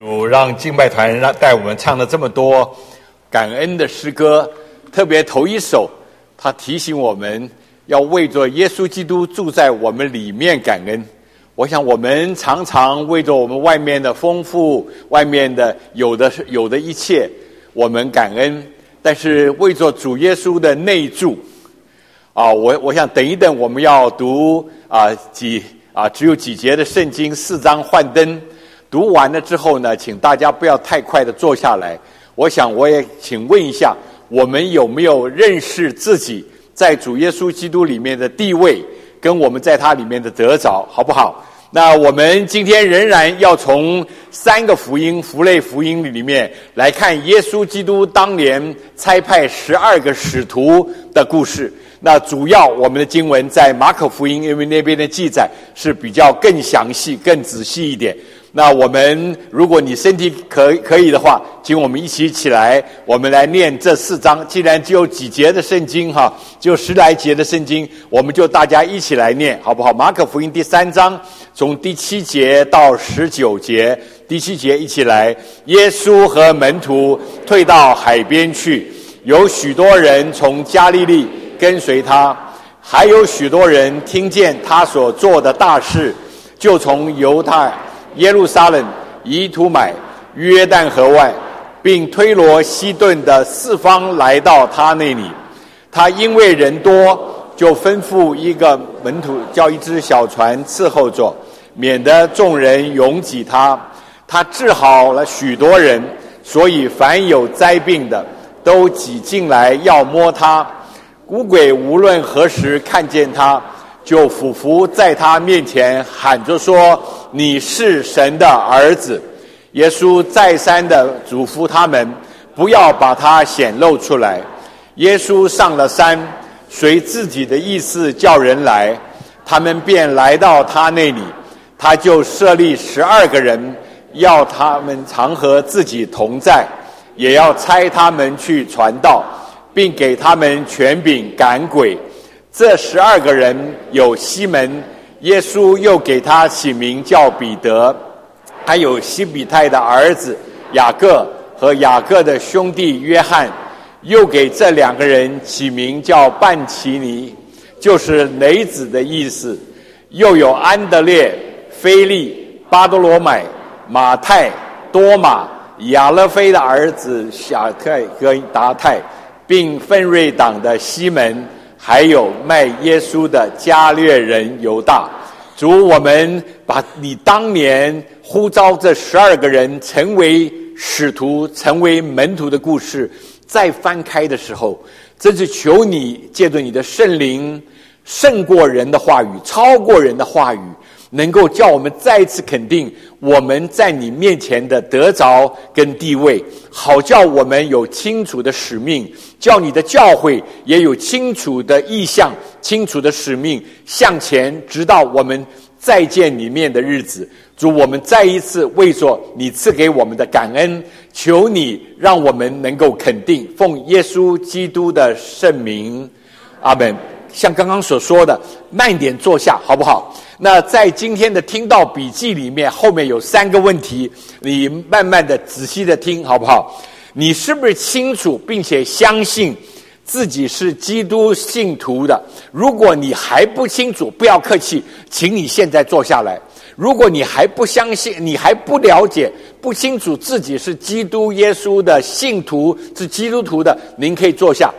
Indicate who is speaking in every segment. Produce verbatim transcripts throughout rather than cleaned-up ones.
Speaker 1: 主让敬拜团让带我们唱了这么多感恩的诗歌，特别头一首，他提醒我们要为着耶稣基督住在我们里面感恩。我想我们常常为着我们外面的丰富，外面的有的有的一切，我们感恩，但是为着主耶稣的内住啊，我我想等一等，我们要读啊几啊只有几节的圣经，四章幻灯。读完了之后呢，请大家不要太快的坐下来。我想我也请问一下，我们有没有认识自己在主耶稣基督里面的地位，跟我们在他里面的得着，好不好？那我们今天仍然要从三个福音福类福音里面来看耶稣基督当年差派十二个使徒的故事。那主要我们的经文在马可福音，因为那边的记载是比较更详细更仔细一点。那我们如果你身体可可以的话，请我们一起起来，我们来念这四章。既然只有几节的圣经哈，就十来节的圣经，我们就大家一起来念，好不好？马可福音第三章从第七节到十九节。第七节一起来。耶稣和门徒退到海边去，有许多人从加利利跟随他，还有许多人听见他所做的大事，就从犹太耶路撒冷、以土买、约旦河外，并推罗西顿的四方来到他那里。他因为人多，就吩咐一个门徒叫一只小船伺候着，免得众人拥挤他。他治好了许多人，所以凡有灾病的都挤进来要摸他。污鬼无论何时看见他，就俯伏在他面前喊着说：你是神的儿子。耶稣再三的嘱咐他们，不要把他显露出来。耶稣上了山，随自己的意思叫人来，他们便来到他那里。他就设立十二个人，要他们常和自己同在，也要差他们去传道，并给他们权柄赶鬼。这十二个人有西门，耶稣又给他起名叫彼得，还有西比泰的儿子雅各和雅各的兄弟约翰，又给这两个人起名叫半其尼，就是雷子的意思。又有安德烈、腓利、巴多罗买、马太、多马、亚勒菲的儿子小太和达太，并奋锐党的西门，还有卖耶稣的加略人犹大。主，我们把你当年呼召这十二个人成为使徒、成为门徒的故事再翻开的时候，真是求你借着你的圣灵胜过人的话语，超过人的话语，能够叫我们再一次肯定我们在你面前的得着跟地位，好叫我们有清楚的使命，叫你的教会也有清楚的意向、清楚的使命，向前直到我们再见你面的日子。主，我们再一次为着你赐给我们的感恩，求你让我们能够肯定，奉耶稣基督的圣名，阿们。像刚刚所说的，慢点坐下好不好？那在今天的听道笔记里面，后面有三个问题，你慢慢的仔细的听好不好？你是不是清楚并且相信自己是基督信徒的？如果你还不清楚，不要客气，请你现在坐下来。如果你还不相信，你还不了解，不清楚自己是基督耶稣的信徒，是基督徒的，您可以坐下。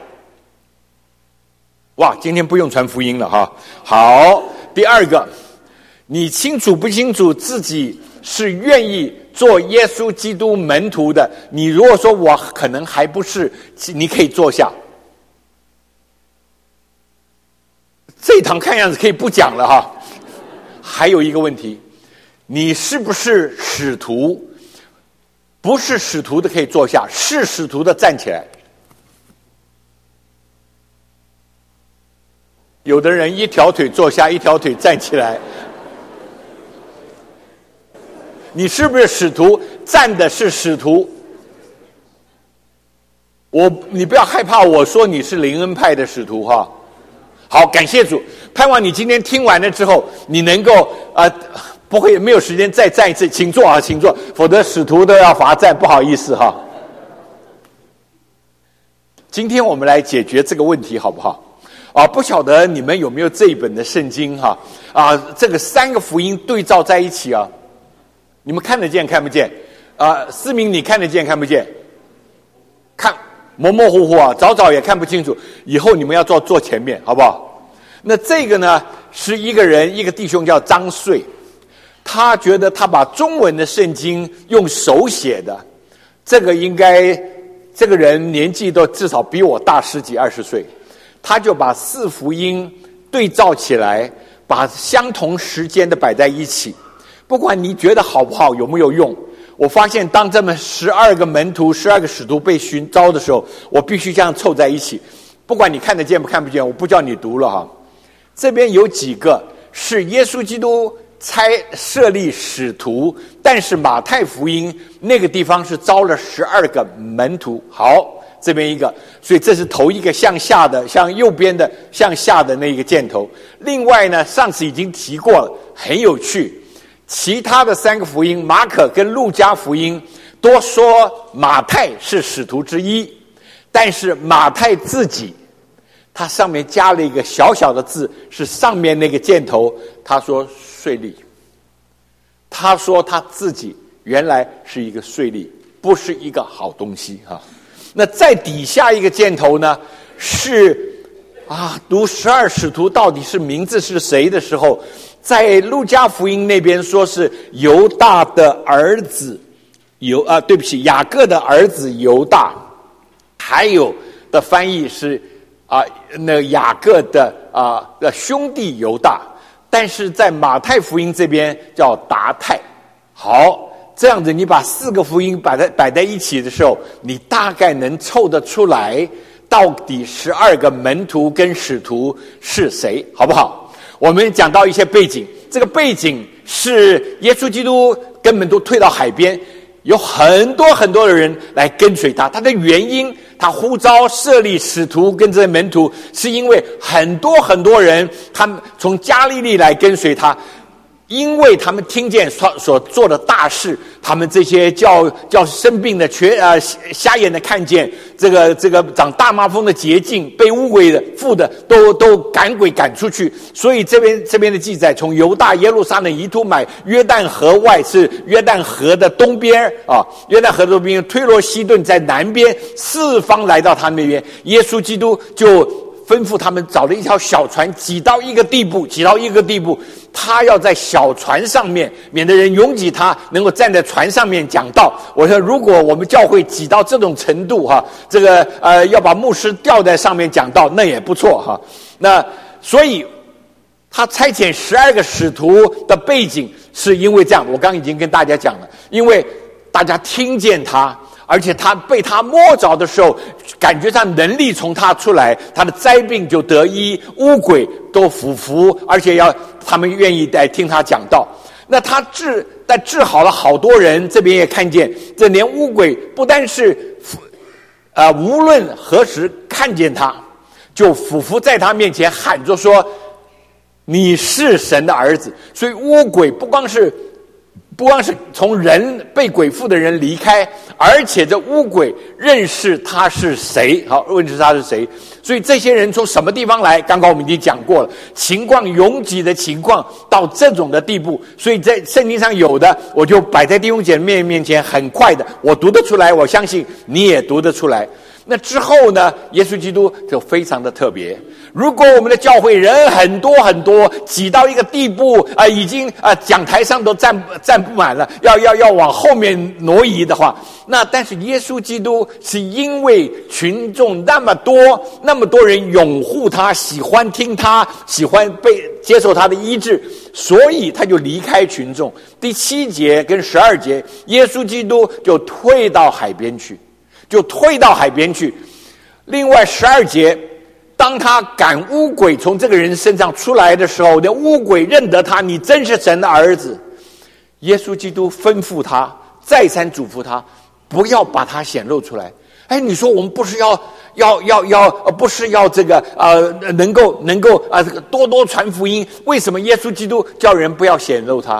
Speaker 1: 哇，今天不用传福音了哈。好，第二个，你清楚不清楚自己是愿意做耶稣基督门徒的？你如果说我可能还不是，你可以坐下。这一堂看样子可以不讲了哈。还有一个问题，你是不是使徒？不是使徒的可以坐下，是使徒的站起来。有的人一条腿坐下，一条腿站起来。你是不是使徒？站的是使徒。我，你不要害怕我说你是灵恩派的使徒哈。好，感谢主，盼望你今天听完了之后，你能够呃不会没有时间再站一次，请坐啊，请坐，否则使徒都要罚站，不好意思哈。今天我们来解决这个问题好不好？啊，不晓得你们有没有这一本的圣经哈？啊，这个三个福音对照在一起啊，你们看得见看不见？啊，思明你看得见看不见？看模模糊糊啊，早早也看不清楚。以后你们要坐坐前面好不好？那这个呢，是一个人，一个弟兄叫张穗。他觉得他把中文的圣经用手写的，这个应该这个人年纪都至少比我大十几二十岁，他就把四福音对照起来，把相同时间的摆在一起。不管你觉得好不好，有没有用，我发现当这么十二个门徒、十二个使徒被寻召的时候，我必须这样凑在一起。不管你看得见不看不见，我不叫你读了哈。这边有几个是耶稣基督差设立使徒，但是马太福音那个地方是招了十二个门徒。好，这边一个，所以这是头一个向下的，向右边的向下的那一个箭头。另外呢，上次已经提过了，很有趣。其他的三个福音，马可跟路加福音多说马太是使徒之一，但是马太自己他上面加了一个小小的字，是上面那个箭头，他说税吏，他说他自己原来是一个税吏，不是一个好东西啊。那在底下一个箭头呢，是啊，读十二使徒到底是名字是谁的时候，在路加福音那边说是犹大的儿子犹啊，对不起，雅各的儿子犹大，还有的翻译是啊，那雅各的啊的兄弟犹大，但是在马太福音这边叫达太。好，这样子你把四个福音摆在摆在一起的时候，你大概能凑得出来，到底十二个门徒跟使徒是谁，好不好？我们讲到一些背景，这个背景是耶稣基督根本都退到海边，有很多很多的人来跟随他。他的原因，他呼召设立使徒跟这些门徒，是因为很多很多人他们从加利利来跟随他，因为他们听见所所做的大事，他们这些叫叫生病的瘸呃瞎眼的看见，这个这个长大麻风的洁净，被污鬼的附的都都赶鬼赶出去。所以这边这边的记载，从犹大、耶路撒冷、以土买、约旦河外是约旦河的东边啊，约旦河的东边，推罗西顿在南边，四方来到他那边，耶稣基督就吩咐他们找了一条小船，挤到一个地步，挤到一个地步，他要在小船上面，免得人拥挤他，能够站在船上面讲道。我说，如果我们教会挤到这种程度哈，这个呃要把牧师吊在上面讲道，那也不错哈。那所以他差遣十二个使徒的背景是因为这样，我刚刚已经跟大家讲了，因为大家听见他。而且他被他摸着的时候，感觉上能力从他出来，他的灾病就得医，污鬼都俯伏，而且要他们愿意来听他讲道。那他治，但治好了好多人，这边也看见，这连污鬼不单是，呃，无论何时看见他，就俯伏在他面前喊着说：“你是神的儿子。”所以污鬼不光是。不光是从人被鬼附的人离开，而且这污鬼认识他是谁。好，认识他是谁。所以这些人从什么地方来？刚刚我们已经讲过了，情况拥挤的情况到这种的地步。所以在圣经上有的，我就摆在弟兄姐妹面前，很快的，我读得出来，我相信你也读得出来。那之后呢，耶稣基督就非常的特别。如果我们的教会人很多很多，挤到一个地步啊、呃，已经啊、呃、讲台上都站站不满了，要要要往后面挪移的话，那但是耶稣基督是因为群众那么多，那么多人拥护他，喜欢听他，喜欢被接受他的医治，所以他就离开群众。第七节跟十二节，耶稣基督就退到海边去。就退到海边去。另外十二节，当他赶污鬼从这个人身上出来的时候，那污鬼认得他，你真是神的儿子。耶稣基督吩咐他，再三嘱咐他，不要把他显露出来。哎，你说我们不是要要要要，呃，不是要这个呃，能够能够啊、呃，这个多多传福音？为什么耶稣基督叫人不要显露他？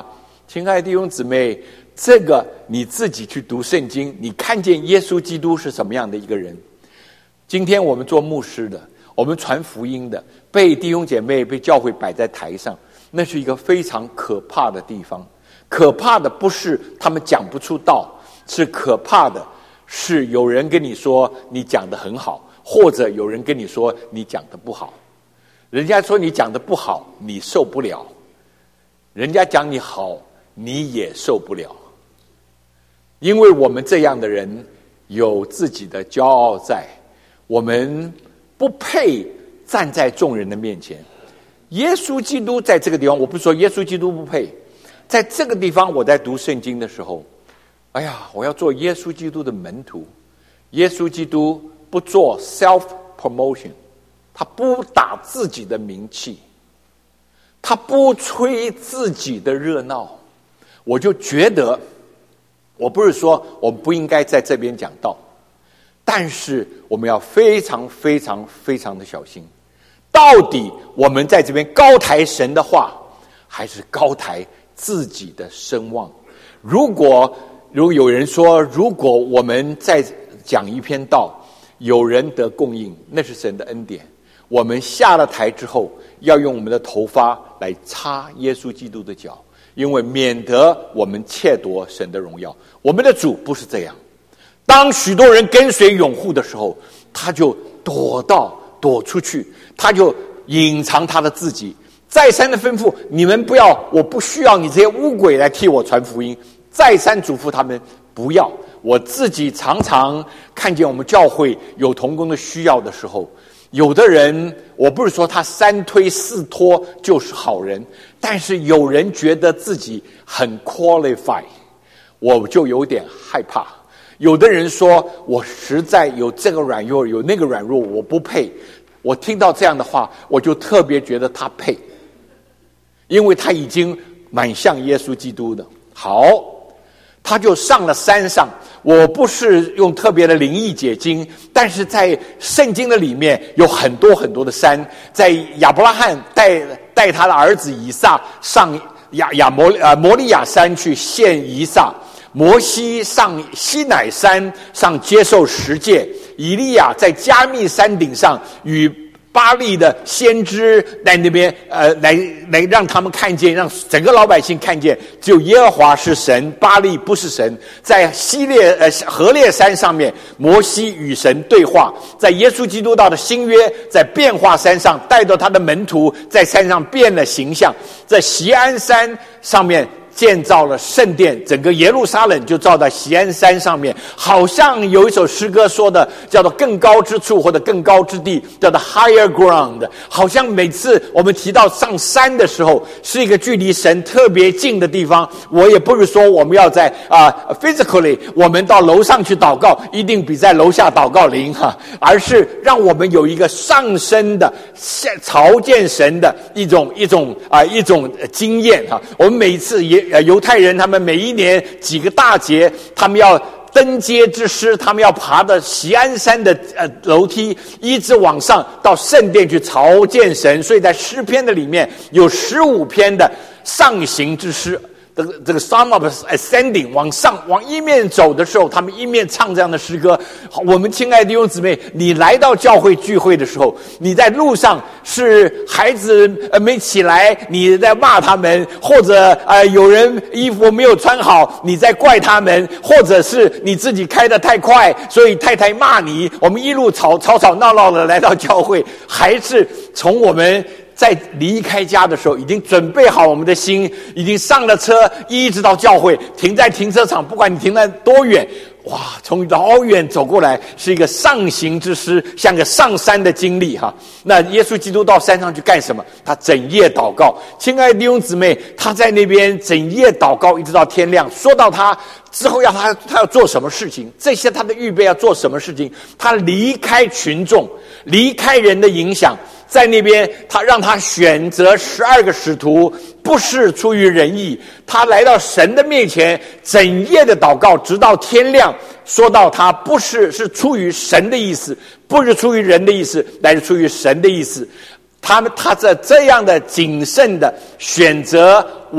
Speaker 1: 亲爱的弟兄姊妹，这个你自己去读圣经，你看见耶稣基督是什么样的一个人。今天我们做牧师的，我们传福音的，被弟兄姐妹被教会摆在台上，那是一个非常可怕的地方。可怕的不是他们讲不出道，是可怕的是有人跟你说你讲得很好，或者有人跟你说你讲得不好。人家说你讲得不好，你受不了；人家讲你好，你也受不了。因为我们这样的人有自己的骄傲在，我们不配站在众人的面前。耶稣基督在这个地方，我不是说耶稣基督不配，在这个地方我在读圣经的时候，哎呀，我要做耶稣基督的门徒。耶稣基督不做 self promotion， 他不打自己的名气，他不吹自己的热闹。我就觉得，我不是说我们不应该在这边讲道，但是我们要非常非常非常的小心，到底我们在这边高抬神的话，还是高抬自己的声望？如果如果有人说，如果我们在讲一篇道，有人得供应，那是神的恩典。我们下了台之后，要用我们的头发来擦耶稣基督的脚，因为免得我们窃夺神的荣耀。我们的主不是这样。当许多人跟随拥护的时候，他就躲到躲出去，他就隐藏他的自己，再三的吩咐你们不要，我不需要你这些污鬼来替我传福音，再三嘱咐他们不要。我自己常常看见我们教会有同工的需要的时候，有的人，我不是说他三推四拖就是好人，但是有人觉得自己很 qualify， 我就有点害怕。有的人说我实在有这个软弱，有那个软弱，我不配。我听到这样的话，我就特别觉得他配，因为他已经蛮像耶稣基督的。好，他就上了山上。我不是用特别的灵异解经，但是在圣经的里面有很多很多的山。在亚伯拉罕带带他的儿子以撒上亚亚摩呃摩利亚山去献以撒，摩西上西乃山上接受十诫，以利亚在加密山顶上与巴力的先知在那边呃来来让他们看见，让整个老百姓看见只有耶和华是神，巴力不是神。在西列呃何烈山上面，摩西与神对话。在耶稣基督道的新约，在变化山上带着他的门徒在山上变了形象。在锡安山上面建造了圣殿，整个耶路撒冷就造在锡安山上面。好像有一首诗歌说的叫做更高之处，或者更高之地，叫做 higher ground。 好像每次我们提到上山的时候，是一个距离神特别近的地方。我也不是说我们要在啊、呃、physically 我们到楼上去祷告一定比在楼下祷告灵哈，而是让我们有一个上升的朝见神的一种一种啊、呃、一种经验哈。我们每一次也呃，犹太人他们每一年几个大节，他们要登阶之师，他们要爬的锡安山的呃楼梯，一直往上到圣殿去朝见神。所以在诗篇的里面有十五篇的上行之诗。这个这个 Psalm of Ascending 往上往一面走的时候，他们一面唱这样的诗歌。我们亲爱的弟兄姊妹，你来到教会聚会的时候，你在路上是孩子呃没起来，你在骂他们，或者呃有人衣服没有穿好，你在怪他们，或者是你自己开得太快，所以太太骂你。我们一路吵吵吵闹闹的来到教会，还是从我们在离开家的时候，已经准备好我们的心，已经上了车，一直到教会，停在停车场，不管你停在多远，哇，从老远走过来，是一个上行之诗，像个上山的经历哈。那耶稣基督到山上去干什么？他整夜祷告。亲爱的弟兄姊妹，他在那边整夜祷告，一直到天亮。说到他之后要他他要做什么事情，这些他的预备要做什么事情，他离开群众，离开人的影响。在那边他让他选择十二个使徒，不是出于人意，他来到神的面前，整夜的祷告直到天亮。说到他不是是出于神的意思，不是出于人的意思，乃是出于神的意思。他们他在这样的谨慎的选择，我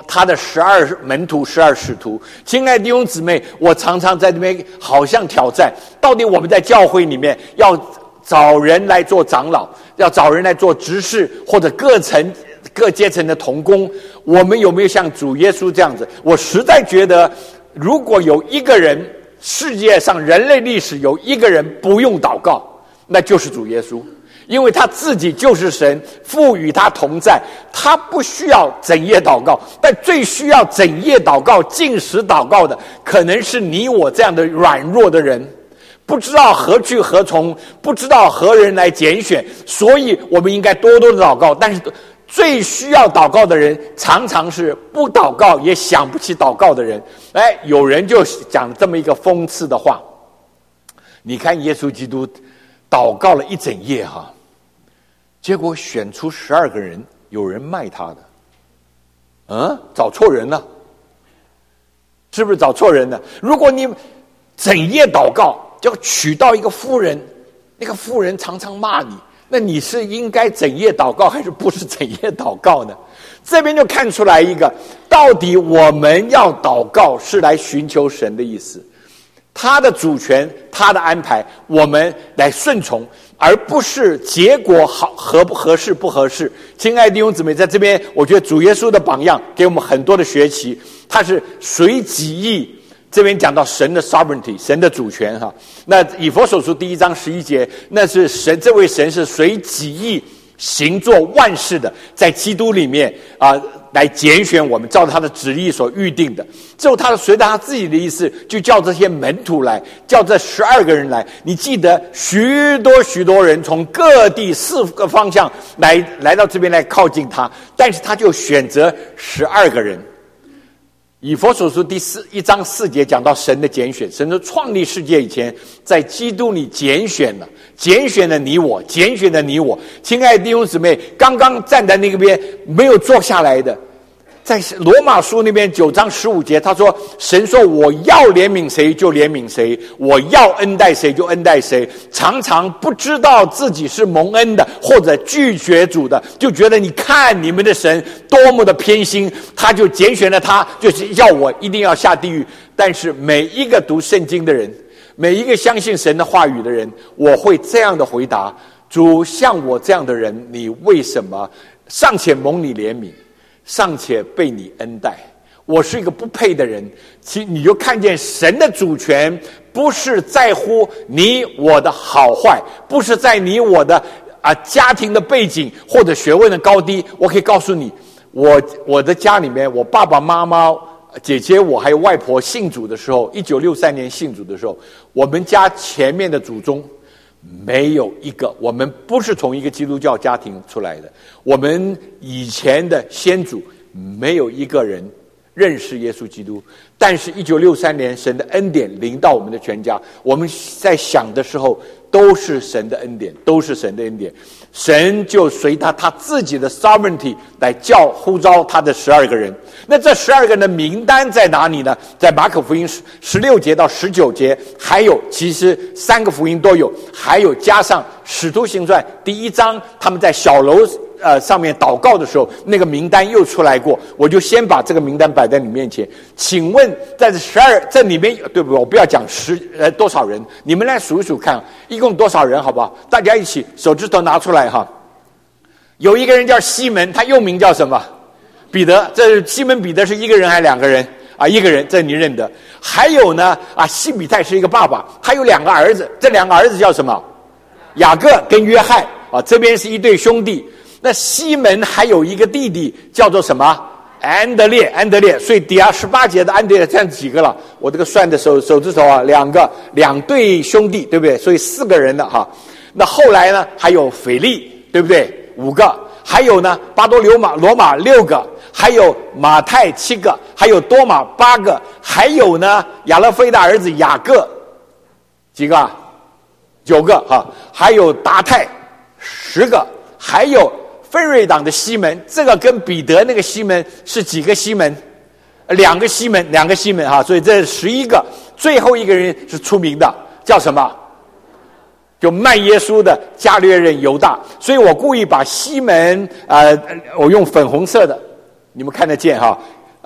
Speaker 1: 他的十二门徒、十二使徒。亲爱的弟兄姊妹，我常常在这边好像挑战，到底我们在教会里面要找人来做长老，要找人来做执事，或者各层各阶层的同工，我们有没有像主耶稣这样子？我实在觉得，如果有一个人，世界上人类历史有一个人不用祷告，那就是主耶稣。因为他自己就是神，父与他同在，他不需要整夜祷告。但最需要整夜祷告、禁食祷告的，可能是你我这样的软弱的人，不知道何去何从，不知道何人来拣选，所以我们应该多多的祷告。但是最需要祷告的人，常常是不祷告也想不起祷告的人。哎，有人就讲这么一个讽刺的话，你看耶稣基督祷告了一整夜哈，结果选出十二个人，有人卖他的，嗯，找错人了，是不是找错人了？如果你整夜祷告，就娶到一个妇人，那个妇人常常骂你，那你是应该整夜祷告，还是不是整夜祷告呢？这边就看出来一个，到底我们要祷告是来寻求神的意思，他的主权，他的安排，我们来顺从，而不是结果好合不合适不合适。亲爱的弟兄姊妹，在这边我觉得主耶稣的榜样给我们很多的学习，他是随己意。这边讲到神的 sovereignty， 神的主权哈。那以弗所书第一章十一节，那是神，这位神是随己意行做万事的，在基督里面啊、呃，来拣选我们，照着他的旨意所预定的。之后他随着他自己的意思，就叫这些门徒来，叫这十二个人来。你记得许多许多人从各地四个方向来来到这边来靠近他，但是他就选择十二个人。以弗所书第四一章四节讲到神的拣选，神说创立世界以前，在基督里拣选了，拣选了你我，拣选了你我。亲爱的弟兄姊妹，刚刚站在那边没有坐下来的，在罗马书那边九章十五节，他说神说我要怜悯谁就怜悯谁，我要恩待谁就恩待谁。常常不知道自己是蒙恩的，或者拒绝主的，就觉得你看你们的神多么的偏心，他就拣选了他，就是要我一定要下地狱。但是每一个读圣经的人，每一个相信神的话语的人，我会这样的回答：主，像我这样的人，你为什么尚且蒙你怜悯，尚且被你恩待？我是一个不配的人。其实你就看见神的主权不是在乎你我的好坏，不是在你我的啊家庭的背景或者学问的高低。我可以告诉你，我我的家里面，我爸爸妈妈、姐姐我还有外婆信主的时候，一九六三年信主的时候，我们家前面的祖宗没有一个，我们不是从一个基督教家庭出来的，我们以前的先祖没有一个人认识耶稣基督。但是一九六三年神的恩典临到我们的全家，我们在想的时候都是神的恩典，都是神的恩典。神就随他他自己的 sovereignty 来叫呼召他的十二个人。那这十二个人的名单在哪里呢？在马可福音十六节到十九节，还有其实三个福音都有，还有加上使徒行传第一章他们在小楼呃上面祷告的时候，那个名单又出来过。我就先把这个名单摆在你面前。请问在这十二这里面，对不对？我不要讲十呃多少人，你们来数一数看，一共多少人好不好？大家一起手指头拿出来哈。有一个人叫西门，他又名叫什么？彼得。这西门彼得是一个人还是两个人啊？一个人，这你认得。还有呢啊，西比泰是一个爸爸，他有两个儿子，这两个儿子叫什么？雅各跟约翰啊，这边是一对兄弟。那西门还有一个弟弟叫做什么？安德烈，安德烈。所以底下十八节的安德烈这样几个了？我这个算的手手指头啊，两个，两对兄弟，对不对？所以四个人了哈。那后来呢，还有腓力，对不对？五个。还有呢，巴多留马罗马六个，还有马太七个，还有多马八个，还有呢亚勒菲的儿子雅各几个？九个哈。还有达泰十个，还有分瑞党的西门，这个跟彼得那个西门是几个西门？两个西门，两个西门哈，所以这十一个。最后一个人是出名的，叫什么？就卖耶稣的加略人犹大。所以我故意把西门呃我用粉红色的，你们看得见哈，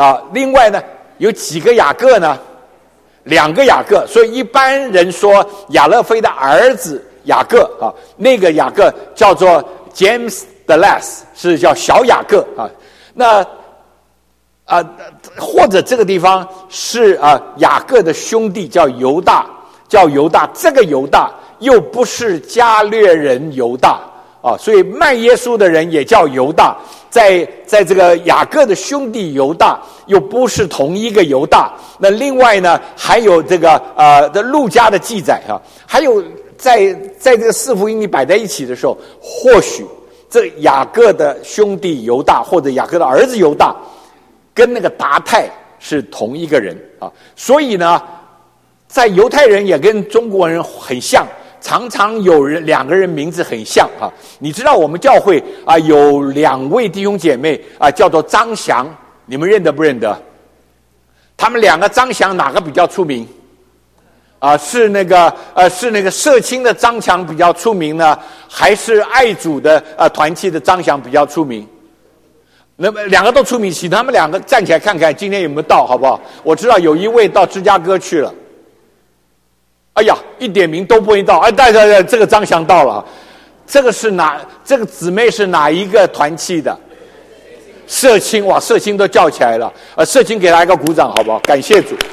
Speaker 1: 啊，另外呢，有几个雅各呢？两个雅各，所以一般人说亚勒腓的儿子雅各啊，那个雅各叫做 James the Less， 是叫小雅各啊。那啊，或者这个地方是啊雅各的兄弟叫犹大，叫犹大，这个犹大又不是加略人犹大啊，所以卖耶稣的人也叫犹大。在在这个雅各的兄弟犹大又不是同一个犹大。那另外呢，还有这个呃的路加的记载啊，还有在在这个四福音里摆在一起的时候，或许这雅各的兄弟犹大或者雅各的儿子犹大跟那个达太是同一个人啊。所以呢，在犹太人也跟中国人很像，常常有人两个人名字很像啊。你知道我们教会啊有两位弟兄姐妹啊，叫做张翔，你们认得不认得？他们两个张翔哪个比较出名？啊，是那个呃是那个社青的张翔比较出名呢，还是爱主的呃团契的张翔比较出名？那么两个都出名，请他们两个站起来看看今天有没有到，好不好？我知道有一位到芝加哥去了。哎呀，一点名都不会到。哎，对对对，这个张翔到了。这个是哪？这个姊妹是哪一个团契的？社青，哇，社青都叫起来了。呃，社青给他一个鼓掌，好不好？感谢主。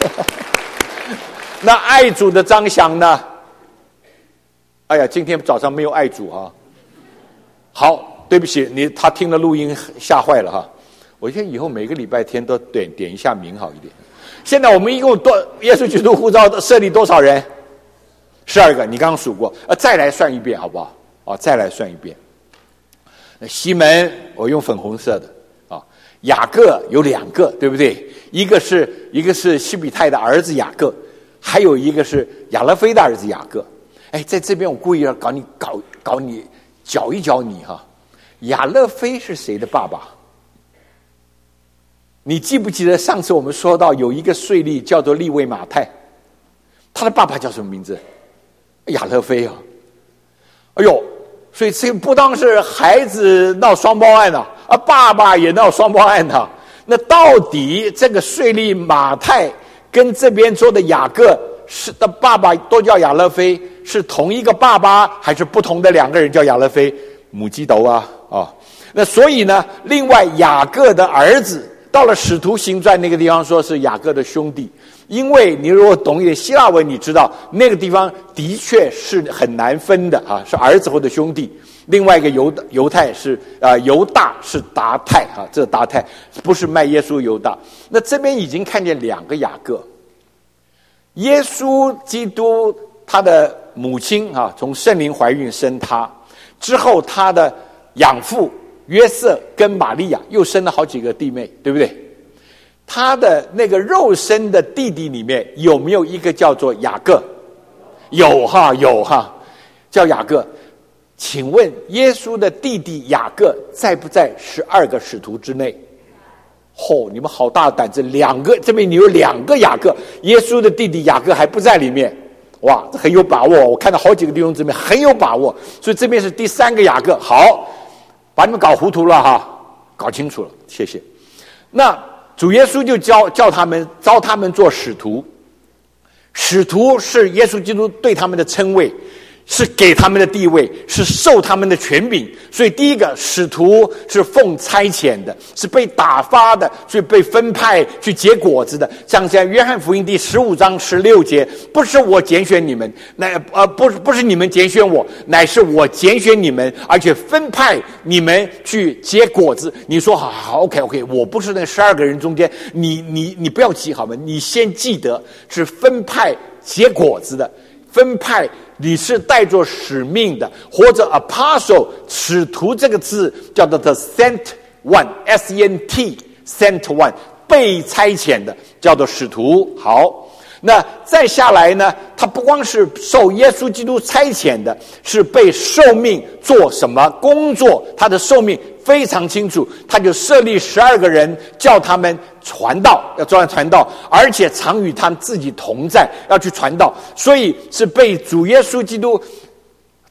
Speaker 1: 那爱主的张翔呢？哎呀，今天早上没有爱主啊。好，对不起，你他听了录音吓坏了哈。我现在以后每个礼拜天都点点一下名好一点。现在我们一共多耶稣基督护照设立多少人？十二个，你刚刚数过，呃，再来算一遍好不好？啊，再来算一遍。西门我用粉红色的啊，雅各有两个，对不对？一个是一个是西比泰的儿子雅各，还有一个是亚勒腓的儿子雅各。哎，在这边我故意要搞你搞搞你搅一搅你哈。亚勒腓是谁的爸爸？你记不记得上次我们说到有一个税吏叫做利未马太，他的爸爸叫什么名字？亚勒腓啊！哎呦，所以这不当是孩子闹双胞案呐、啊，啊，爸爸也闹双胞案呐、啊。那到底这个税吏马太跟这边说的雅各是的爸爸都叫亚勒腓，是同一个爸爸还是不同的两个人叫亚勒腓？母鸡头啊啊、哦！那所以呢，另外雅各的儿子。到了使徒行传那个地方说是雅各的兄弟，因为你如果懂一点希腊文，你知道那个地方的确是很难分的啊，是儿子或者兄弟。另外一个犹犹太是啊、呃、犹大是达太啊，这个达太不是卖耶稣犹大。那这边已经看见两个雅各，耶稣基督他的母亲啊，从圣灵怀孕生他之后，他的养父。约瑟跟玛利亚又生了好几个弟妹，对不对？他的那个肉身的弟弟里面有没有一个叫做雅各？有哈，有哈，叫雅各。请问耶稣的弟弟雅各在不在十二个使徒之内？哦，你们好大的胆子，两个这边你有两个雅各，耶稣的弟弟雅各还不在里面。哇，这很有把握，我看到好几个弟兄姊妹很有把握，所以这边是第三个雅各。好。把你们搞糊涂了哈，搞清楚了，谢谢。那主耶稣就教叫他们招他们做使徒，使徒是耶稣基督对他们的称谓，是给他们的地位，是受他们的权柄。所以第一个使徒是奉差遣的，是被打发的，所以被分派去结果子的。像在约翰福音第十五章十六节，不是我拣选你们，乃呃不不是你们拣选我，乃是我拣选你们，而且分派你们去结果子。你说好好 OK OK， 我不是那十二个人中间，你你你不要急好吗？你先记得是分派结果子的。分派你是带着使命的，或者 apostle 使徒这个字叫做 the sent one S E N T sent one 被差遣的叫做使徒。好，那再下来呢，他不光是受耶稣基督差遣的，是被受命做什么工作，他的受命非常清楚，他就设立十二个人，叫他们传道，要专门传道，而且常与他们自己同在，要去传道。所以是被主耶稣基督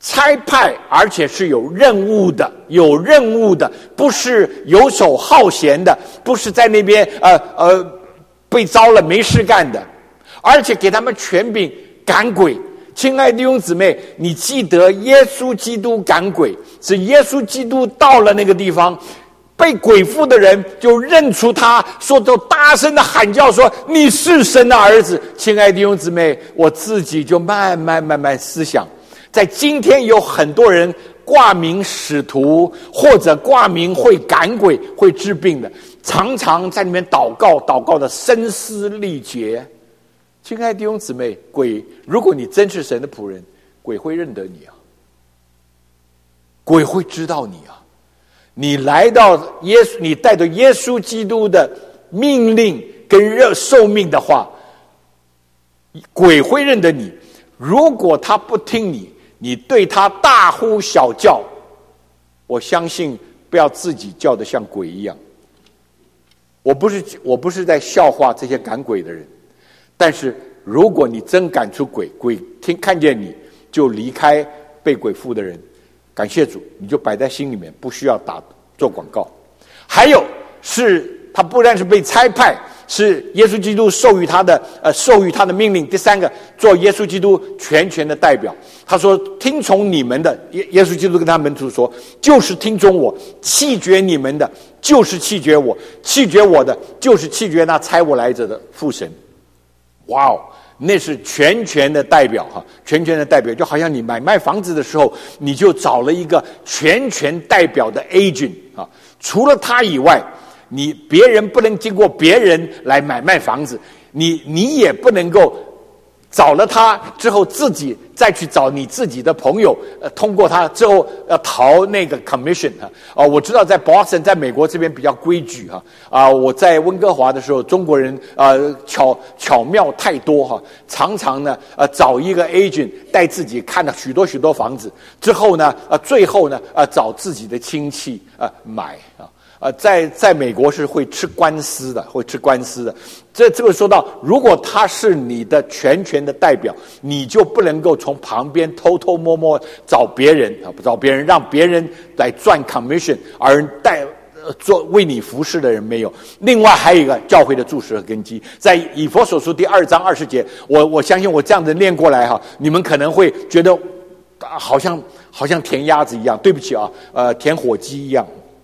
Speaker 1: 差派，而且是有任务的，有任务的，不是游手好闲的，不是在那边呃呃被招了没事干的，而且给他们权柄赶鬼。亲爱的弟兄姊妹，你记得耶稣基督赶鬼，是耶稣基督到了那个地方，被鬼附的人就认出他，说都大声的喊叫说你是神的儿子。亲爱的弟兄姊妹，我自己就慢慢慢慢思想，在今天有很多人挂名使徒，或者挂名会赶鬼会治病的，常常在里面祷告祷告的声嘶力竭。亲爱的弟兄姊妹，鬼，如果你真是神的仆人，鬼会认得你啊，鬼会知道你啊。你来到耶稣，你带着耶稣基督的命令跟热受命的话，鬼会认得你。如果他不听你，你对他大呼小叫，我相信不要自己叫得像鬼一样。我不是我不是在笑话这些赶鬼的人，但是如果你真赶出鬼，鬼听看见你就离开被鬼附的人，感谢主，你就摆在心里面，不需要打做广告。还有是他不但是被差派，是耶稣基督授予他的呃授予他的命令。第三个，做耶稣基督全权的代表。他说听从你们的，耶耶稣基督跟他门徒说，就是听从我，弃绝你们的就是弃绝我，弃绝我的就是弃绝那差我来者的父神。哇哦，那是全权的代表哈，全权的代表，就好像你买卖房子的时候，你就找了一个全权代表的 agent 啊，除了他以外，你别人不能经过别人来买卖房子，你你也不能够找了他之后自己再去找你自己的朋友，呃，通过他之后要逃那个 commission 啊。啊，我知道在 Boston， 在美国这边比较规矩哈。啊，我在温哥华的时候，中国人呃巧巧妙太多哈，常常呢呃找一个 agent 带自己看了许多许多房子之后呢，呃最后呢呃找自己的亲戚呃买啊。呃，在在美国是会吃官司的，会吃官司的。这这个说到，如果他是你的全权的代表，你就不能够从旁边偷偷摸摸找别人啊，找别人让别人来赚 commission， 而带呃做为你服侍的人没有。另外还有一个教会的柱石和根基，在以弗所书第二章二十节，我我相信我这样子念过来哈，你们可能会觉得啊，好像好像填鸭子一样，对不起啊，呃，填火鸡一样。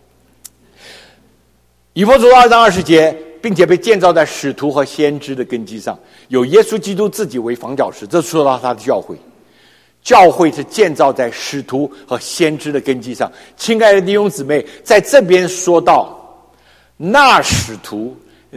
Speaker 1: 以弗所书二章二十节，并且被建造在使徒和先知的根基上，有耶稣基督自己为房角石。这说到他的教会，教会是建造在使徒和先知的根基上。亲爱的弟兄姊妹，在这边说到那使徒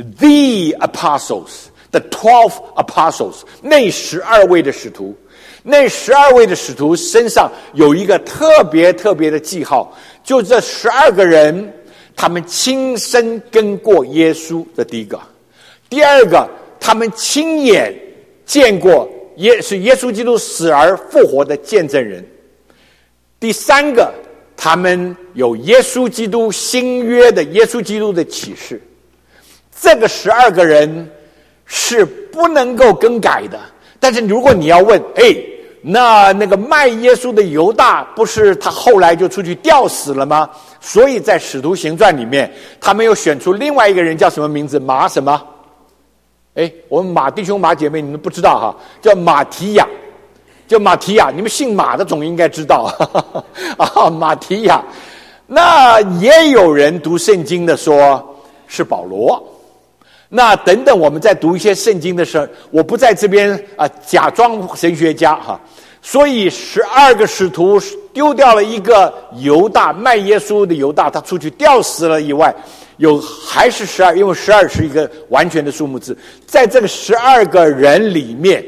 Speaker 1: the apostles the twelve apostles 那十二位的使徒，那十二位的使徒身上有一个特别特别的记号，就这十二个人他们亲身跟过耶稣，这第一个。第二个，他们亲眼见过耶是耶稣基督死而复活的见证人。第三个，他们有耶稣基督新约的耶稣基督的启示。这个十二个人是不能够更改的。但是如果你要问，哎，那那个卖耶稣的犹大，不是他后来就出去吊死了吗？所以在使徒行传里面，他们又选出另外一个人，叫什么名字？马什么？哎，我们马弟兄马姐妹你们不知道哈，叫马提亚，叫马提亚，你们姓马的总应该知道啊，马提亚。那也有人读圣经的说是保罗。那等等，我们在读一些圣经的时候，我不在这边啊、呃、假装神学家哈。所以十二个使徒丢掉了一个犹大，卖耶稣的犹大，他出去吊死了以外，有还是十二，因为十二是一个完全的数目字。在这个十二个人里面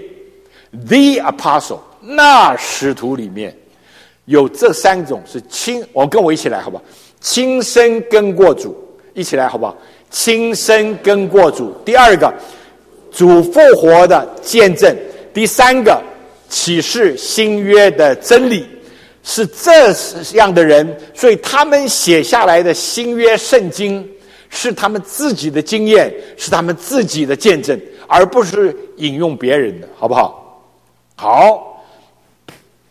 Speaker 1: ，the apostle 那使徒里面有这三种是亲，我跟我一起来好不好？亲身跟过主，一起来好不好？亲身跟过主。第二个，主复活的见证。第三个，启示新约的真理。是这样的人，所以他们写下来的新约圣经是他们自己的经验，是他们自己的见证，而不是引用别人的，好不好？好，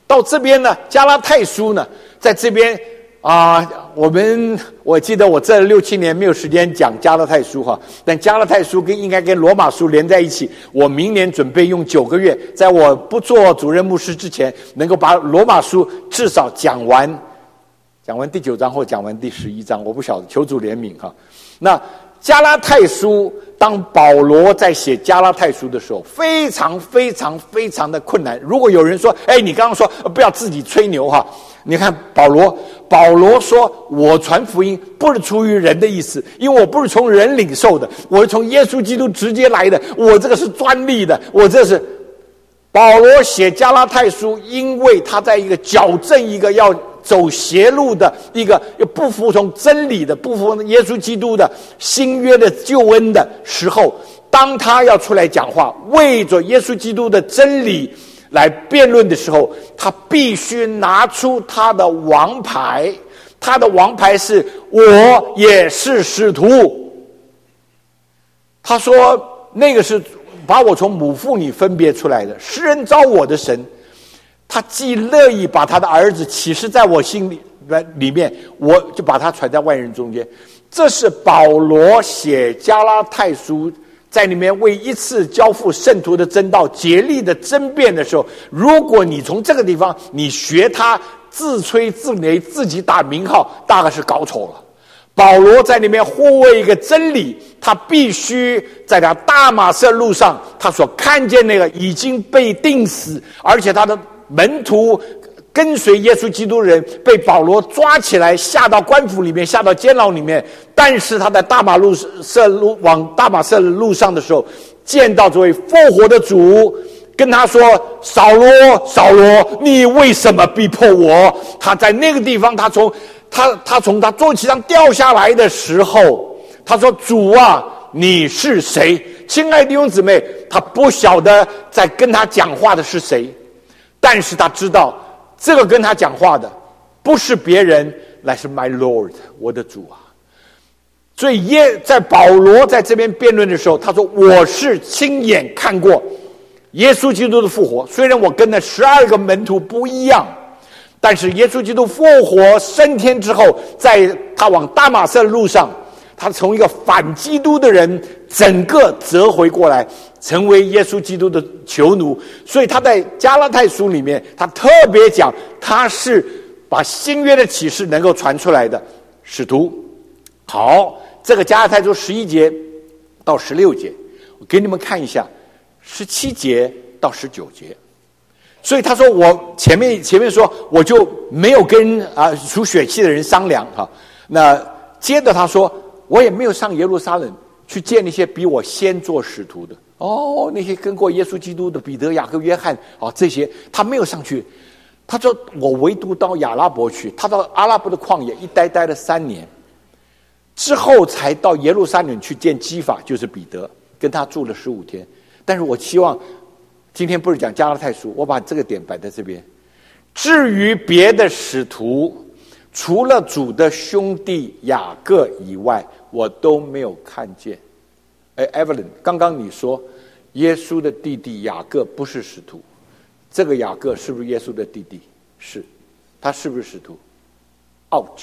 Speaker 1: 到这边呢，加拉太书呢，在这边啊、呃，我们我记得我这六七年没有时间讲加拉太书哈，但加拉太书跟应该跟罗马书连在一起。我明年准备用九个月，在我不做主任牧师之前，能够把罗马书至少讲完，讲完第九章或讲完第十一章，我不晓得，求主怜悯哈。那加拉太书，当保罗在写加拉太书的时候，非常非常非常的困难。如果有人说，哎，你刚刚说不要自己吹牛哈，你看保罗，保罗说，我传福音不是出于人的意思，因为我不是从人领受的，我是从耶稣基督直接来的，我这个是专利的，我这是。保罗写加拉太书，因为他在一个矫正一个要走邪路的一个不服从真理的、不服从耶稣基督的新约的救恩的时候，当他要出来讲话，为着耶稣基督的真理来辩论的时候，他必须拿出他的王牌。他的王牌是我也是使徒。他说那个是把我从母腹里分别出来的，诗人召我的神，他既乐意把他的儿子启示在我心里里面，我就把他传在万人中间。这是保罗写加拉太书，在里面为一次交付圣徒的真道竭力的争辩的时候，如果你从这个地方你学他自吹自擂，自己打名号，大概是搞丑了。保罗在里面护卫一个真理，他必须在他大马色路上，他所看见那个已经被钉死，而且他的门徒跟随耶稣基督的人被保罗抓起来，下到官府里面，下到监牢里面。但是他在大马路色路往大马色路上的时候，见到这位复活的主，跟他说：“扫罗，扫罗，你为什么逼迫我？”他在那个地方，他从他他从他坐骑上掉下来的时候，他说：“主啊，你是谁？”亲爱的弟兄姊妹，他不晓得在跟他讲话的是谁，但是他知道这个跟他讲话的不是别人，乃是 My Lord， 我的主啊。所以耶在保罗在这边辩论的时候，他说：“我是亲眼看过耶稣基督的复活，虽然我跟那十二个门徒不一样，但是耶稣基督复活升天之后，在他往大马色的路上，他从一个反基督的人整个折回过来，成为耶稣基督的囚奴。所以他在加拉太书里面，他特别讲他是把新约的启示能够传出来的使徒。好，这个加拉太书十一节到十六节，我给你们看一下十七节到十九节。所以他说，我前面前面说我就没有跟啊属血气的人商量哈。那接着他说，我也没有上耶路撒冷去见那些比我先做使徒的哦，那些跟过耶稣基督的彼得、雅各、约翰哦，这些他没有上去。他说我唯独到亚拉伯去，他到阿拉伯的旷野一待待了三年，之后才到耶路撒冷去见基法，就是彼得，跟他住了十五天。但是我希望今天不是讲加拉太书，我把这个点摆在这边。至于别的使徒，除了主的兄弟雅各以外，我都没有看见。哎 Evelyn， 刚刚你说耶稣的弟弟雅各不是使徒，这个雅各是不是耶稣的弟弟？是。他是不是使徒？ Ouch，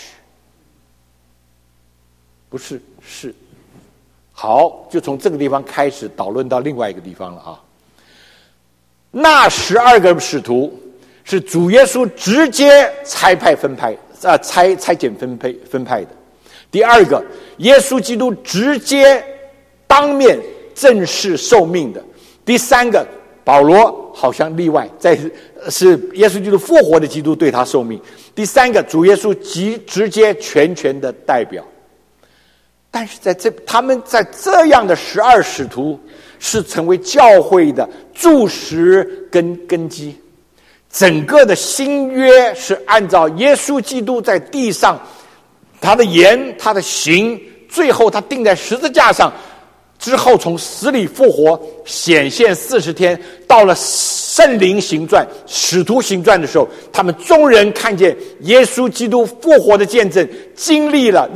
Speaker 1: 不是，是。好，就从这个地方开始导论到另外一个地方了啊。那十二个使徒是主耶稣直接差派分派啊，差差遣分配分派的。第二个，耶稣基督直接当面正式受命的。第三个，保罗好像例外，在是耶稣基督复活的基督对他受命。第三个，主耶稣即直接全权的代表。但是在这他们在这样的十二使徒是成为教会的柱石跟根基，整个的新约是按照耶稣基督在地上他的言他的行，最后他钉在十字架上之后，从死里复活，显现四十天，到了圣灵行传使徒行传的时候，他们众人看见耶稣基督复活的见证，经历了那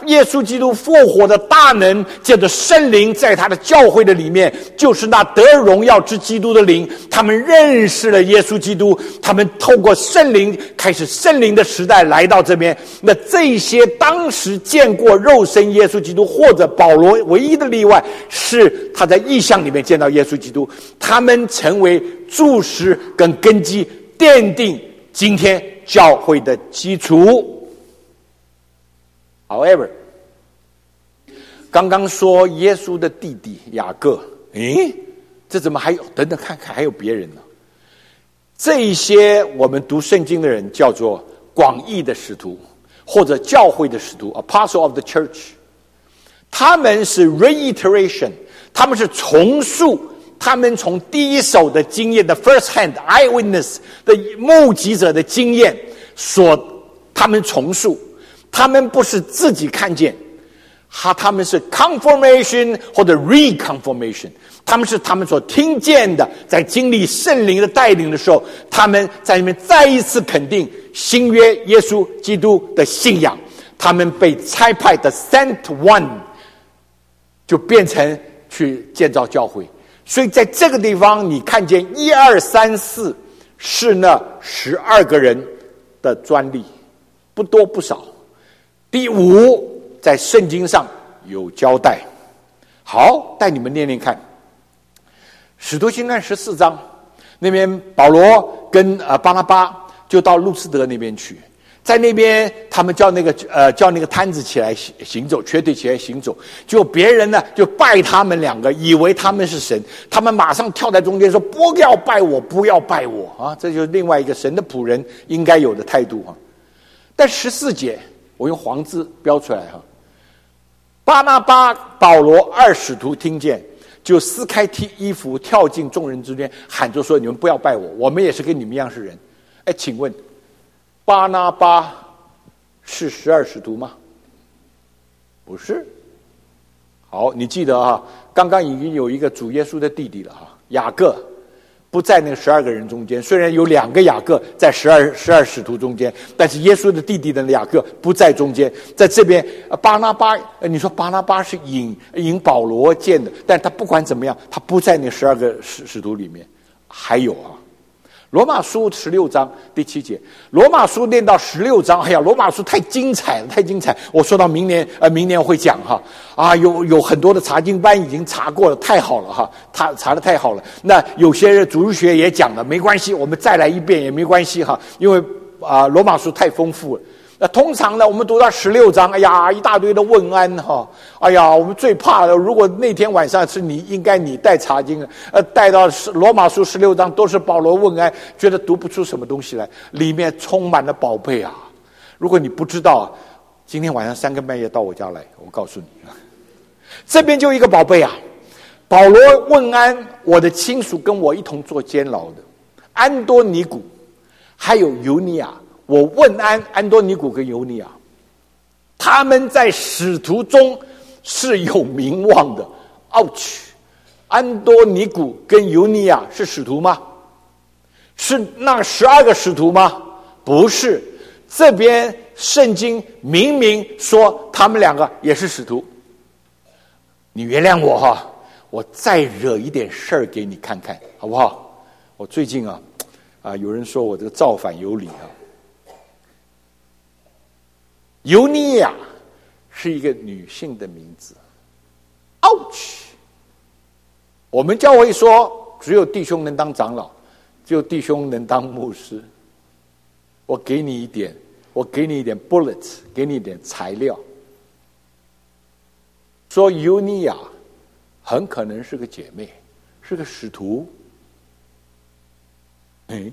Speaker 1: 耶稣基督复活的大能，借着圣灵在他的教会的里面，就是那得荣耀之基督的灵，他们认识了耶稣基督，他们透过圣灵开始圣灵的时代来到这边。那这些当时见过肉身耶稣基督，或者保罗唯一的例外是他在异象里面见到耶稣基督，他们成为柱石跟根基，奠定今天教会的基础。However， 刚刚说耶稣的弟弟雅各，诶，这怎么还有？等等看看，还有别人呢？这一些我们读圣经的人叫做广义的使徒，或者教会的使徒 ，Apostle of the Church。他们是 reiteration， 他们是重述他们从第一手的经验的 first hand eyewitness 的目击者的经验所，他们重述。他们不是自己看见，他他们是 confirmation 或者 reconfirmation， 他们是他们所听见的，在经历圣灵的带领的时候，他们在里面再一次肯定新约耶稣基督的信仰，他们被差派的 sent one 就变成去建造教会。所以在这个地方你看见一二三四是那十二个人的专利，不多不少。第五，在圣经上有交代。好，带你们念念看。使徒行传十四章那边，保罗跟呃巴拿巴就到路斯德那边去，在那边他们叫那个呃叫那个摊子起来行走，瘸腿起来行走，就别人呢就拜他们两个，以为他们是神，他们马上跳在中间说：“不要拜我，不要拜我啊！”这就是另外一个神的仆人应该有的态度啊。但十四节。我用黄字标出来哈，巴拿巴、保罗二使徒听见，就撕开衣服，跳进众人之间，喊着说：“你们不要拜我，我们也是跟你们一样是人。”哎，请问，巴拿巴是十二使徒吗？不是。好，你记得啊，刚刚已经有一个主耶稣的弟弟了哈，雅各。不在那个十二个人中间，虽然有两个雅各在十二十二使徒中间，但是耶稣的弟弟的雅各不在中间。在这边，巴拿巴，你说巴拿巴是引引保罗见的，但他不管怎么样，他不在那十二个使使徒里面。还有啊，罗马书十六章第七节，罗马书念到十六章，哎呀，罗马书太精彩了，太精彩！我说到明年，呃，明年会讲哈，啊，有有很多的查经班已经查过了，太好了哈，他查的太好了。那有些主日学也讲了，没关系，我们再来一遍也没关系哈，因为啊、呃，罗马书太丰富了。那通常呢，我们读到十六章，哎呀，一大堆的问安哈，哎呀，我们最怕的，如果那天晚上是你，应该你带查经，呃，带到罗马书十六章都是保罗问安，觉得读不出什么东西来，里面充满了宝贝啊！如果你不知道，今天晚上三更半夜到我家来，我告诉你，这边就一个宝贝啊！保罗问安我的亲属，跟我一同做监牢的安多尼古，还有尤尼亚。我问安安多尼古跟尤尼亚，他们在使徒中是有名望的。ouch， 安多尼古跟尤尼亚是使徒吗？是那十二个使徒吗？不是，这边圣经明明说他们两个也是使徒。你原谅我哈，我再惹一点事儿给你看看，好不好？我最近啊啊，有人说我这个造反有理啊。尤尼亚是一个女性的名字 ouch， 我们教会说只有弟兄能当长老，只有弟兄能当牧师。我给你一点我给你一点 bullets， 给你一点材料，说尤尼亚很可能是个姐妹，是个使徒。哎，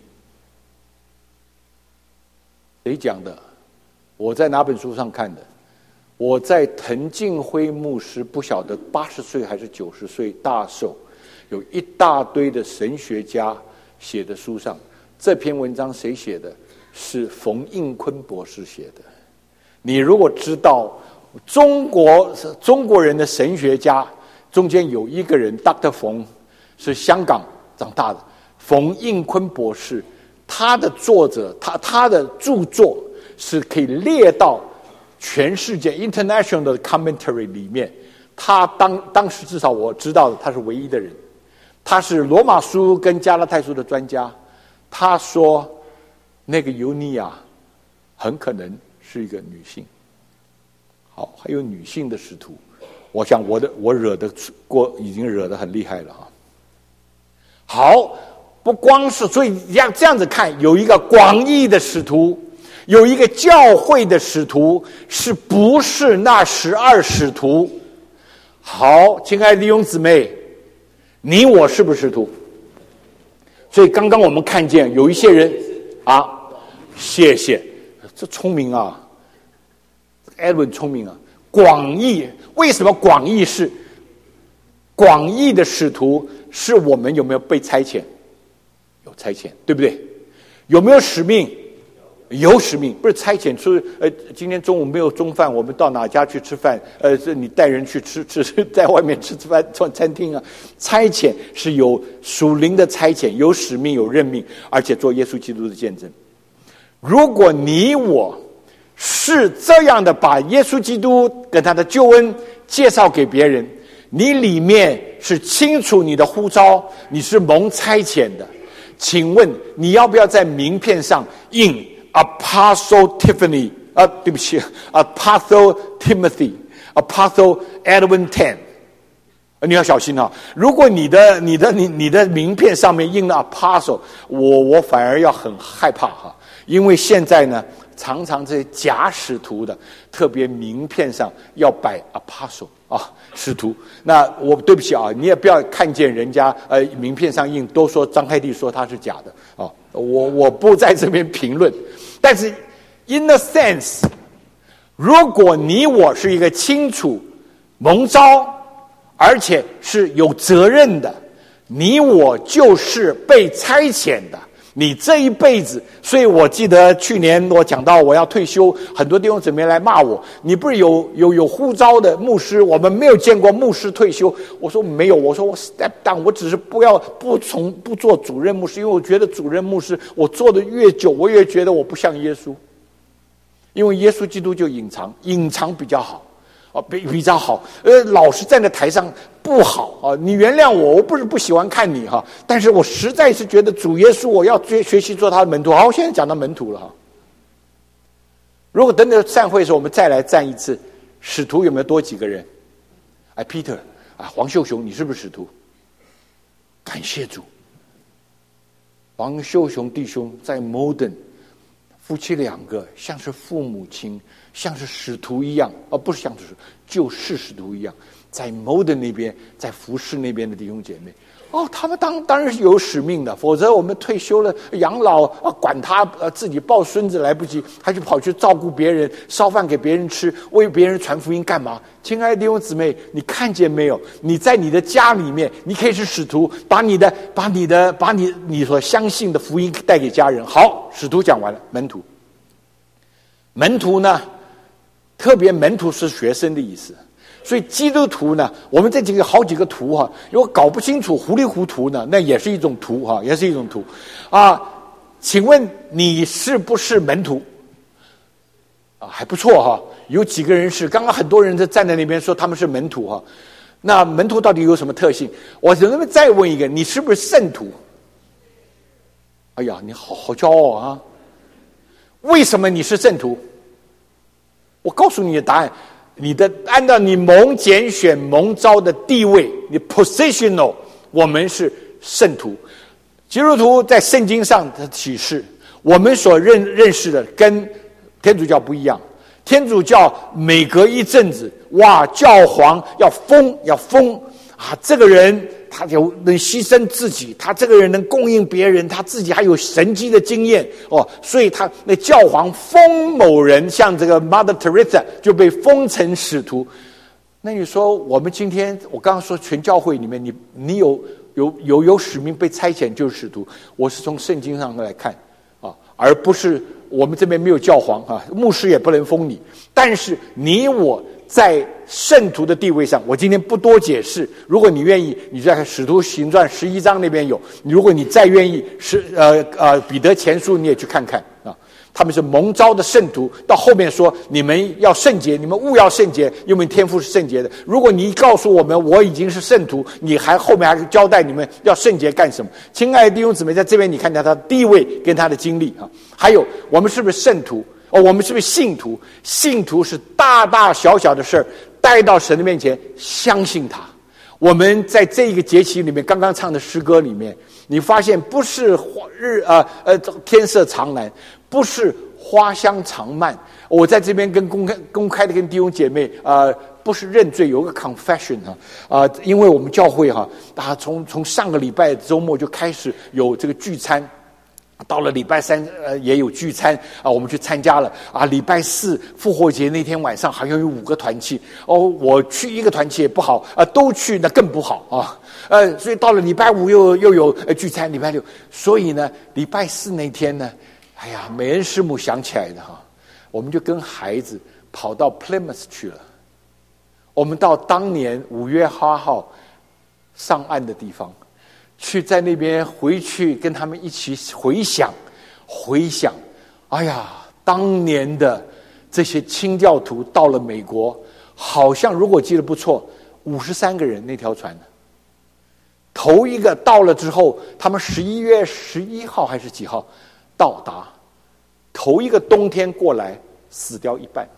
Speaker 1: 谁讲的？我在哪本书上看的？我在滕敬辉牧师不晓得八十岁还是九十岁大寿，有一大堆的神学家写的书上，这篇文章谁写的？是冯应坤博士写的。你如果知道中国中国人的神学家中间有一个人 Doctor 冯是香港长大的，冯应坤博士，他的作者他他的著作是可以列到全世界 international 的 commentary 里面，他当当时至少我知道的，他是唯一的人。他是罗马书跟加拉太书的专家。他说，那个尤尼亚很可能是一个女性。好，还有女性的使徒。我想我的我惹的过已经惹得很厉害了啊。好，不光是所以要这样子看，有一个广义的使徒，有一个教会的使徒，是不是那十二使徒？好，亲爱的弟兄姊妹，你我是不是使徒？所以刚刚我们看见有一些人啊，谢谢，这聪明啊 ，Edwin 聪明啊。广义为什么广义是广义的使徒？是我们有没有被差遣？有差遣，对不对？有没有使命？有使命，不是差遣出。呃，今天中午没有中饭，我们到哪家去吃饭？呃，是你带人去吃吃，在外面吃吃饭，做餐厅啊。差遣是有属灵的差遣，有使命，有任命，而且做耶稣基督的见证。如果你我是这样的把耶稣基督跟他的救恩介绍给别人，你里面是清楚你的呼召，你是蒙差遣的，请问你要不要在名片上印 Apostle Tiffany 啊，对不起 Apostle Timothy Apostle Edwin Tan？ 你要小心啊！如果你的你的你你的名片上面印了 Apostle， 我我反而要很害怕哈，因为现在呢，常常这些假使徒的，特别名片上要摆 Apostle 啊，使徒。那我对不起啊，你也不要看见人家呃名片上印都说张开地说他是假的啊，我我不在这边评论。但是 in a sense， 如果你我是一个清楚蒙召，而且是有责任的，你我就是被差遣的。你这一辈子，所以我记得去年我讲到我要退休，很多弟兄姊妹来骂我，你不是有有有呼召的牧师，我们没有见过牧师退休。我说没有，我说我 step down， 我只是不要不从不做主任牧师，因为我觉得主任牧师我做的越久，我越觉得我不像耶稣，因为耶稣基督就隐藏，隐藏比较好。啊，比比较好，呃，老是站在台上不好啊！你原谅我，我不是不喜欢看你哈，但是我实在是觉得主耶稣，我要学学习做他的门徒。好，现在讲到门徒了哈。如果等等散会的时候，我们再来站一次，使徒有没有多几个人？哎 ，Peter 啊，黄秀雄，你是不是使徒？感谢主，黄秀雄弟兄在 Modern， 夫妻两个像是父母亲。像是使徒一样，而、哦、不是像是就是使徒一样，在 Modern 那边，在服侍那边的弟兄姐妹，哦，他们当当然是有使命的，否则我们退休了养老啊，管他呃自己抱孙子来不及，还去跑去照顾别人，烧饭给别人吃，为别人传福音干嘛？亲爱的弟兄姊妹，你看见没有？你在你的家里面，你可以是使徒，把你的把你的把你你所相信的福音带给家人。好，使徒讲完了，门徒，门徒呢？特别门徒是学生的意思，所以基督徒呢，我们这几个好几个图哈，如果搞不清楚糊里糊涂呢，那也是一种图哈，也是一种图啊。请问你是不是门徒？啊，还不错哈，有几个人是，刚刚很多人在站在那边说他们是门徒哈。那门徒到底有什么特性？我能不能再问一个，你是不是圣徒？哎呀，你好好骄傲啊！为什么你是圣徒？我告诉你的答案，你的按照你蒙拣选蒙召的地位，你 positional， 我们是圣徒。基督徒在圣经上的启示，我们所认认识的跟天主教不一样。天主教每隔一阵子，哇，教皇要封要封啊，这个人他有能牺牲自己，他这个人能供应别人，他自己还有神迹的经验哦，所以他那教皇封某人，像这个 Mother Teresa 就被封成使徒。那你说我们今天，我刚刚说全教会里面，你你有有有有使命被差遣就是使徒，我是从圣经上来看啊，而不是我们这边没有教皇啊，牧师也不能封你，但是你我。在圣徒的地位上，我今天不多解释。如果你愿意，你在使徒行传十一章那边有；如果你再愿意，是呃呃彼得前书你也去看看啊。 他们是蒙召的圣徒。到后面说你们要圣洁，你们务要圣洁，因为天父是圣洁的。如果你告诉我们我已经是圣徒，你还后面还交代你们要圣洁干什么？亲爱的弟兄姊妹，在这边你看到他的地位跟他的经历啊。还有我们是不是圣徒？哦，我们是不是信徒？信徒是大大小小的事儿带到神的面前，相信他。我们在这一个节期里面刚刚唱的诗歌里面，你发现不是日呃呃天色常蓝，不是花香常漫。我在这边跟公开公开的跟弟兄姐妹呃不是认罪，有个 confession 哈啊、呃，因为我们教会哈啊从从上个礼拜周末就开始有这个聚餐。到了礼拜三，呃，也有聚餐啊，我们去参加了啊。礼拜四复活节那天晚上，好像有五个团契哦。我去一个团契也不好啊，都去那更不好啊。呃，所以到了礼拜五又又有呃聚餐，礼拜六，所以呢，礼拜四那天呢，哎呀，美恩师母想起来的哈，我们就跟孩子跑到 Plymouth 去了。我们到当年五月八号上岸的地方。去在那边回去跟他们一起回想回想，哎呀，当年的这些清教徒到了美国，好像如果记得不错，五十三个人那条船。头一个到了之后，他们十一月十一号还是几号到达，头一个冬天过来，死掉一半。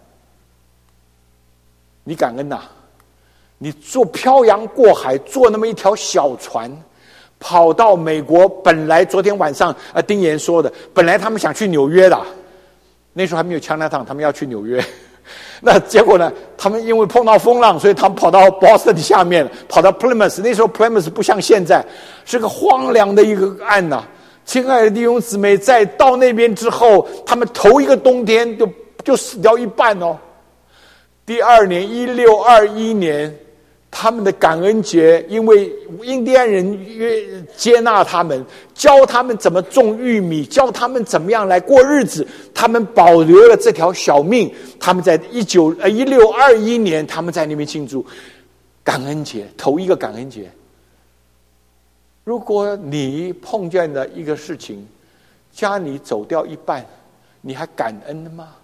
Speaker 1: 你感恩呐、啊！你坐漂洋过海，坐那么一条小船。跑到美国，本来昨天晚上呃丁岩说的，本来他们想去纽约的，那时候还没有枪那趟，他们要去纽约。那结果呢，他们因为碰到风浪，所以他们跑到 Boston 下面，跑到 Plymouth。那时候 Plymouth 不像现在，是个荒凉的一个岸呐、啊。亲爱的弟兄姊妹，在到那边之后，他们头一个冬天就就死掉一半哦。第二年一六二一年。他们的感恩节，因为印第安人接纳他们，教他们怎么种玉米，教他们怎么样来过日子，他们保留了这条小命。他们在一九呃一六二一年，他们在那边庆祝感恩节，头一个感恩节。如果你碰见了一个事情，家里走掉一半，你还感恩的吗？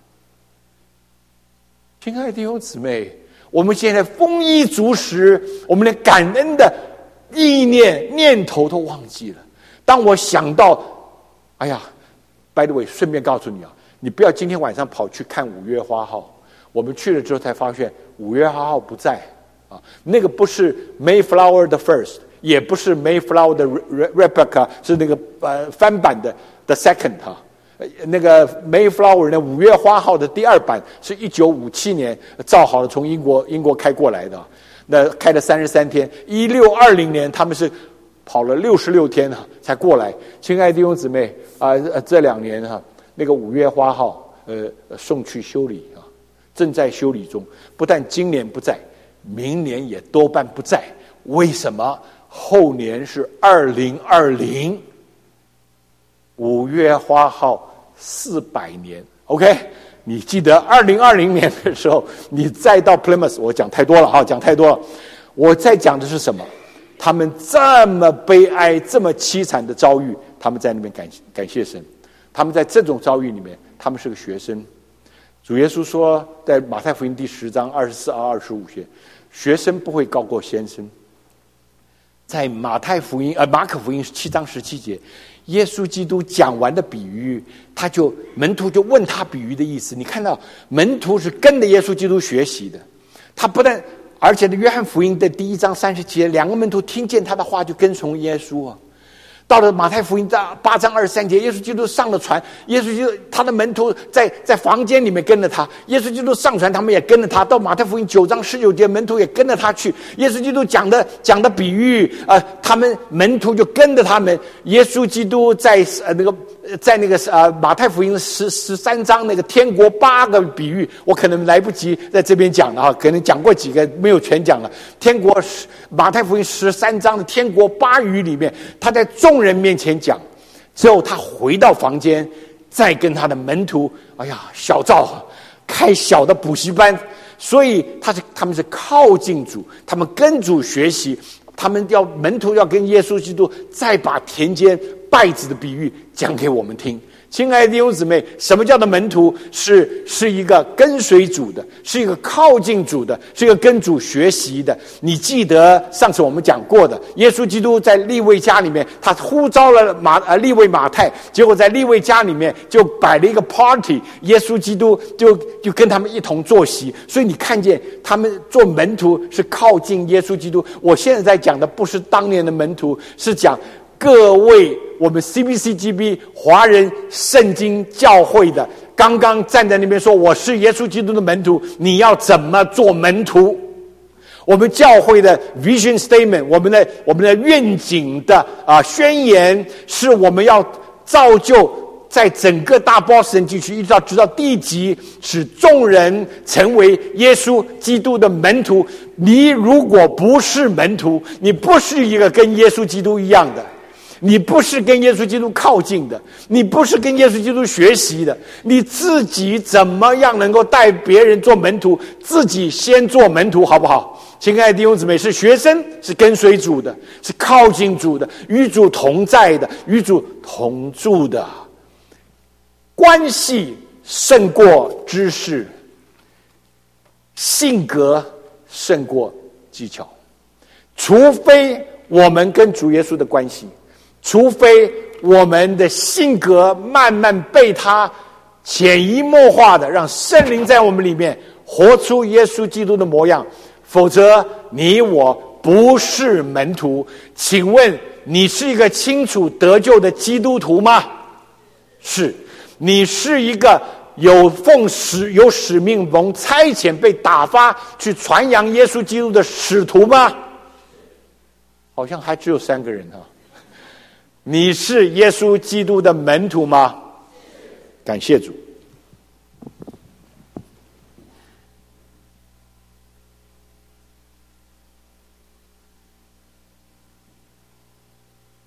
Speaker 1: 亲爱的弟兄姊妹，我们现在丰衣足食，我们连感恩的意念念头都忘记了。当我想到，哎呀 by the way， 顺便告诉你啊，你不要今天晚上跑去看五月花号。我们去了之后才发现五月花号不在啊，那个不是 Mayflower 的 first， 也不是 Mayflower 的 replica， 是那个呃翻版的 the second 哈、啊。那个 Mayflower 呢，五月花号的第二版是一九五七年造好了，从英国英国开过来的，那开了三十三天。一六二零年他们是跑了六十六天啊才过来。亲爱的弟兄姊妹啊、呃，这两年哈、啊，那个五月花号呃送去修理啊，正在修理中。不但今年不在，明年也多半不在。为什么？后年是二零二零，五月花号。四百年 ，OK， 你记得二零二零年的时候，你再到 Plymouth， 我讲太多了啊，讲太多了。我在讲的是什么？他们这么悲哀、这么凄惨的遭遇，他们在那边感感谢神。他们在这种遭遇里面，他们是个学生。主耶稣说，在马太福音第十章二十四到二十五节，学生不会高过先生。在马太福音呃马可福音七章十七节。耶稣基督讲完的比喻，他就门徒就问他比喻的意思。你看到门徒是跟着耶稣基督学习的，他不但而且呢，约翰福音的第一章三十节，两个门徒听见他的话就跟从耶稣啊。到了马太福音八章二十三节，耶稣基督上了船，耶稣基督他的门徒在在房间里面跟着他，耶稣基督上船，他们也跟着他。到马太福音九章十九节，门徒也跟着他去。耶稣基督讲的讲的比喻啊、呃，他们门徒就跟着他们。耶稣基督在呃那个在那个呃马太福音十十三章那个天国八个比喻，我可能来不及在这边讲了啊，可能讲过几个，没有全讲了。天国马太福音十三章的天国八语里面，他在众人面前讲，之后他回到房间，再跟他的门徒，哎呀，小灶开小的补习班，所以他是他们是靠近主，他们跟主学习，他们要门徒要跟耶稣基督再把田间稗子的比喻讲给我们听。 亲爱的弟兄姊妹，什么叫做门徒？是是一个跟随主的，是一个靠近主的，是一个跟主学习的。你记得上次我们讲过的，耶稣基督在利未家里面，他呼召了马呃利未马太，结果在利未家里面就摆了一个 party， 耶稣基督就就跟他们一同坐席。所以你看见他们做门徒是靠近耶稣基督。我现在在讲的不是当年的门徒，是讲各位我们 C B C G B 华人圣经教会的，刚刚站在那边说我是耶稣基督的门徒，你要怎么做门徒？我们教会的 vision statement， 我们的我们的愿景的啊、呃、宣言，是我们要造就在整个大波斯人地区，一直到直到地极，使众人成为耶稣基督的门徒。你如果不是门徒，你不是一个跟耶稣基督一样的，你不是跟耶稣基督靠近的，你不是跟耶稣基督学习的，你自己怎么样能够带别人做门徒？自己先做门徒好不好？亲爱的弟兄姊妹，是学生，是跟随主的，是靠近主的，与主同在的，与主同住的。关系胜过知识，性格胜过技巧。除非我们跟主耶稣的关系，除非我们的性格慢慢被他潜移默化的让圣灵在我们里面活出耶稣基督的模样，否则你我不是门徒。请问你是一个清楚得救的基督徒吗？是。你是一个有奉使有使命蒙差遣被打发去传扬耶稣基督的使徒吗？好像还只有三个人啊。你是耶稣基督的门徒吗？感谢主。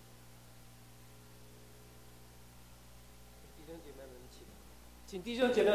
Speaker 2: 请弟兄姐妹